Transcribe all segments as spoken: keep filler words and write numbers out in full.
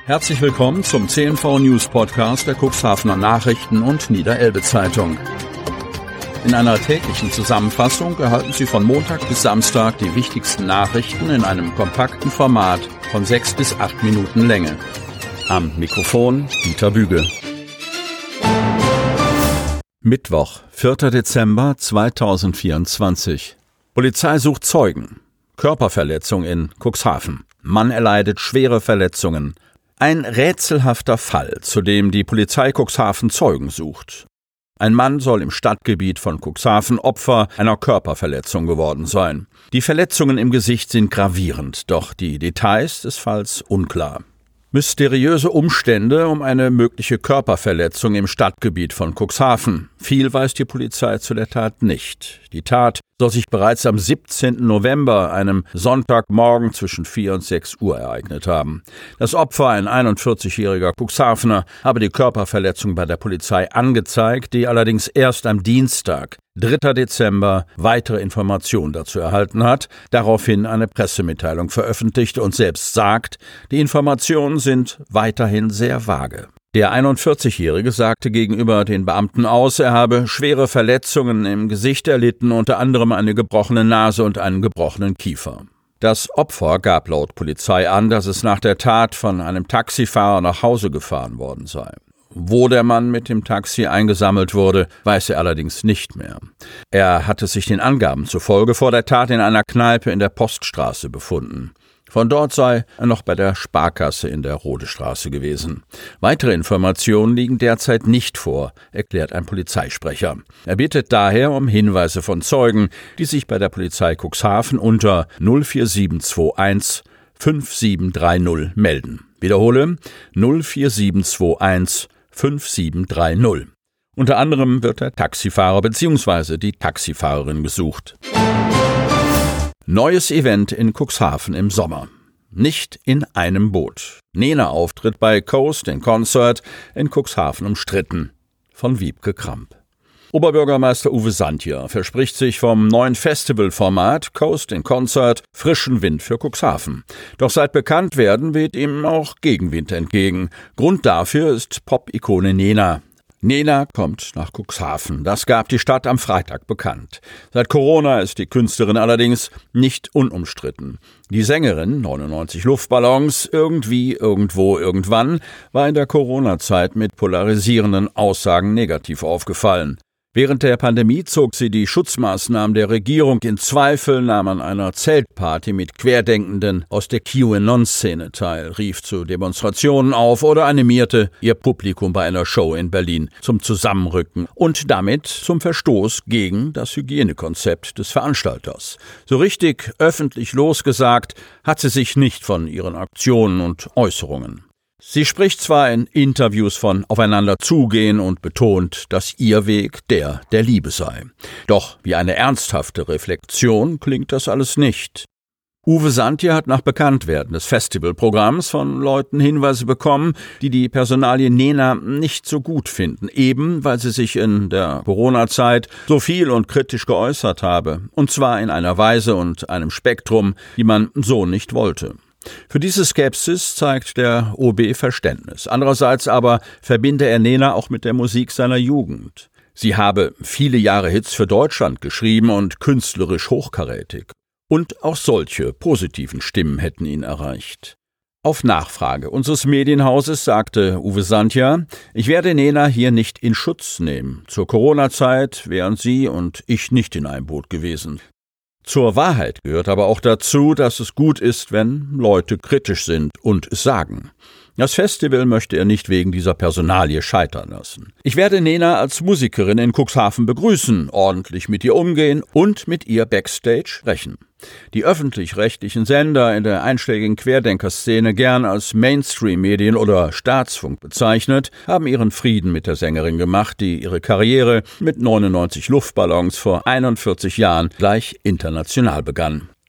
Herzlich willkommen zum C N V News Podcast der Cuxhavener Nachrichten und Niederelbe Zeitung. In einer täglichen Zusammenfassung erhalten Sie von Montag bis Samstag die wichtigsten Nachrichten in einem kompakten Format von sechs bis acht Minuten Länge. Am Mikrofon Dieter Büge. Mittwoch, vierter Dezember zweitausendvierundzwanzig. Polizei sucht Zeugen. Körperverletzung in Cuxhaven. Mann erleidet schwere Verletzungen. Ein rätselhafter Fall, zu dem die Polizei Cuxhaven Zeugen sucht. Ein Mann soll im Stadtgebiet von Cuxhaven Opfer einer Körperverletzung geworden sein. Die Verletzungen im Gesicht sind gravierend, doch die Details des Falls unklar. Mysteriöse Umstände um eine mögliche Körperverletzung im Stadtgebiet von Cuxhaven. Viel weiß die Polizei zu der Tat nicht. Die Tat soll sich bereits am siebzehnten November, einem Sonntagmorgen zwischen vier und sechs Uhr ereignet haben. Das Opfer, ein einundvierzigjähriger Cuxhavener, habe die Körperverletzung bei der Polizei angezeigt, die allerdings erst am Dienstag, dritter Dezember, weitere Informationen dazu erhalten hat, daraufhin eine Pressemitteilung veröffentlicht und selbst sagt, die Informationen sind weiterhin sehr vage. Der einundvierzigjährige sagte gegenüber den Beamten aus, er habe schwere Verletzungen im Gesicht erlitten, unter anderem eine gebrochene Nase und einen gebrochenen Kiefer. Das Opfer gab laut Polizei an, dass es nach der Tat von einem Taxifahrer nach Hause gefahren worden sei. Wo der Mann mit dem Taxi eingesammelt wurde, weiß er allerdings nicht mehr. Er hatte sich den Angaben zufolge vor der Tat in einer Kneipe in der Poststraße befunden. Von dort sei er noch bei der Sparkasse in der Rodestraße gewesen. Weitere Informationen liegen derzeit nicht vor, erklärt ein Polizeisprecher. Er bittet daher um Hinweise von Zeugen, die sich bei der Polizei Cuxhaven unter null vier sieben zwei eins fünf sieben drei null melden. Wiederhole null vier sieben zwei eins fünf sieben drei null. Unter anderem wird der Taxifahrer bzw. die Taxifahrerin gesucht. Neues Event in Cuxhaven im Sommer. Nicht in einem Boot. Nena-Auftritt bei Coast in Concert in Cuxhaven umstritten. Von Wiebke Kramp. Oberbürgermeister Uwe Santjer verspricht sich vom neuen Festivalformat Coast in Concert frischen Wind für Cuxhaven. Doch seit Bekanntwerden weht ihm auch Gegenwind entgegen. Grund dafür ist Pop-Ikone Nena. Nena kommt nach Cuxhaven. Das gab die Stadt am Freitag bekannt. Seit Corona ist die Künstlerin allerdings nicht unumstritten. Die Sängerin, neunundneunzig Luftballons, irgendwie, irgendwo, irgendwann, war in der Corona-Zeit mit polarisierenden Aussagen negativ aufgefallen. Während der Pandemie zog sie die Schutzmaßnahmen der Regierung in Zweifel, nahm an einer Zeltparty mit Querdenkenden aus der QAnon-Szene teil, rief zu Demonstrationen auf oder animierte ihr Publikum bei einer Show in Berlin zum Zusammenrücken und damit zum Verstoß gegen das Hygienekonzept des Veranstalters. So richtig öffentlich losgesagt hat sie sich nicht von ihren Aktionen und Äußerungen. Sie spricht zwar in Interviews von aufeinander zugehen und betont, dass ihr Weg der der Liebe sei. Doch wie eine ernsthafte Reflexion klingt das alles nicht. Uwe Santjer hat nach Bekanntwerden des Festivalprogramms von Leuten Hinweise bekommen, die die Personalie Nena nicht so gut finden, eben weil sie sich in der Corona-Zeit so viel und kritisch geäußert habe, und zwar in einer Weise und einem Spektrum, die man so nicht wollte. Für diese Skepsis zeigt der O B Verständnis. Andererseits aber verbinde er Nena auch mit der Musik seiner Jugend. Sie habe viele Jahre Hits für Deutschland geschrieben und künstlerisch hochkarätig. Und auch solche positiven Stimmen hätten ihn erreicht. Auf Nachfrage unseres Medienhauses sagte Uwe Santjer, ich werde Nena hier nicht in Schutz nehmen. Zur Corona-Zeit wären sie und ich nicht in einem Boot gewesen. Zur Wahrheit gehört aber auch dazu, dass es gut ist, wenn Leute kritisch sind und es sagen. Das Festival möchte er nicht wegen dieser Personalie scheitern lassen. Ich werde Nena als Musikerin in Cuxhaven begrüßen, ordentlich mit ihr umgehen und mit ihr backstage sprechen. Die öffentlich-rechtlichen Sender in der einschlägigen Querdenkerszene, gern als Mainstream-Medien oder Staatsfunk bezeichnet, haben ihren Frieden mit der Sängerin gemacht, die ihre Karriere mit neunundneunzig Luftballons vor einundvierzig Jahren gleich international begann.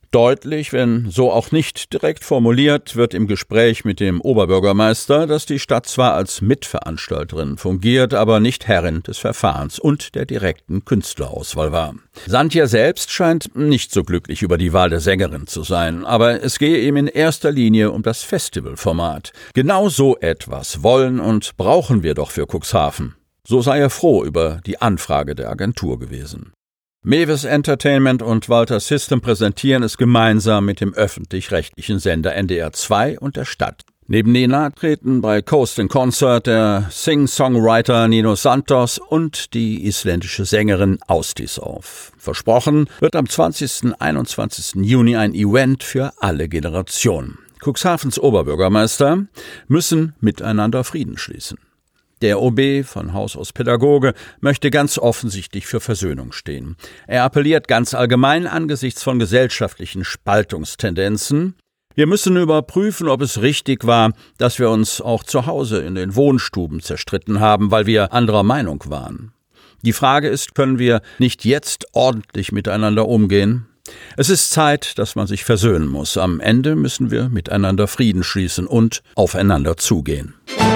Deutlich, wenn so auch nicht direkt formuliert, wird im Gespräch mit dem Oberbürgermeister, dass die Stadt zwar als Mitveranstalterin fungiert, aber nicht Herrin des Verfahrens und der direkten Künstlerauswahl war. Santja selbst scheint nicht so glücklich über die Wahl der Sängerin zu sein, aber es gehe ihm in erster Linie um das Festivalformat. Genau so etwas wollen und brauchen wir doch für Cuxhaven. So sei er froh über die Anfrage der Agentur gewesen. Mewes Entertainment und Walter System präsentieren es gemeinsam mit dem öffentlich-rechtlichen Sender N D R zwei und der Stadt. Neben Nena treten bei Coast in Concert der Sing-Songwriter Nino Santos und die isländische Sängerin Ásdís auf. Versprochen wird am zwanzigsten und einundzwanzigsten Juni ein Event für alle Generationen. Cuxhavens Oberbürgermeister müssen miteinander Frieden schließen. Der O B, von Haus aus Pädagoge, möchte ganz offensichtlich für Versöhnung stehen. Er appelliert ganz allgemein angesichts von gesellschaftlichen Spaltungstendenzen: Wir müssen überprüfen, ob es richtig war, dass wir uns auch zu Hause in den Wohnstuben zerstritten haben, weil wir anderer Meinung waren. Die Frage ist, können wir nicht jetzt ordentlich miteinander umgehen? Es ist Zeit, dass man sich versöhnen muss. Am Ende müssen wir miteinander Frieden schließen und aufeinander zugehen.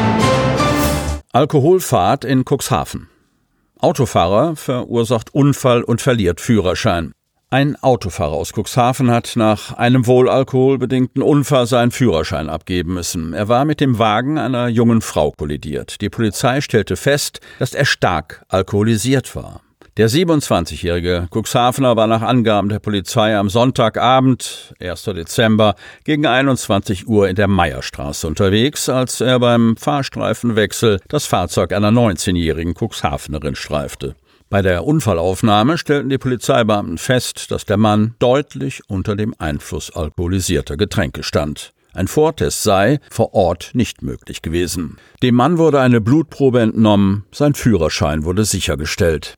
Alkoholfahrt in Cuxhaven. Autofahrer verursacht Unfall und verliert Führerschein. Ein Autofahrer aus Cuxhaven hat nach einem wohl alkoholbedingten Unfall seinen Führerschein abgeben müssen. Er war mit dem Wagen einer jungen Frau kollidiert. Die Polizei stellte fest, dass er stark alkoholisiert war. Der siebenundzwanzigjährige Cuxhavener war nach Angaben der Polizei am Sonntagabend, ersten Dezember, gegen einundzwanzig Uhr in der Meierstraße unterwegs, als er beim Fahrstreifenwechsel das Fahrzeug einer neunzehnjährigen Cuxhavenerin streifte. Bei der Unfallaufnahme stellten die Polizeibeamten fest, dass der Mann deutlich unter dem Einfluss alkoholisierter Getränke stand. Ein Vortest sei vor Ort nicht möglich gewesen. Dem Mann wurde eine Blutprobe entnommen, sein Führerschein wurde sichergestellt.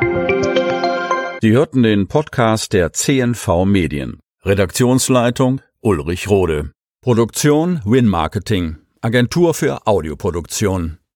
Sie hörten den Podcast der C N V Medien. Redaktionsleitung Ulrich Rode. Produktion Win Marketing, Agentur für Audioproduktion.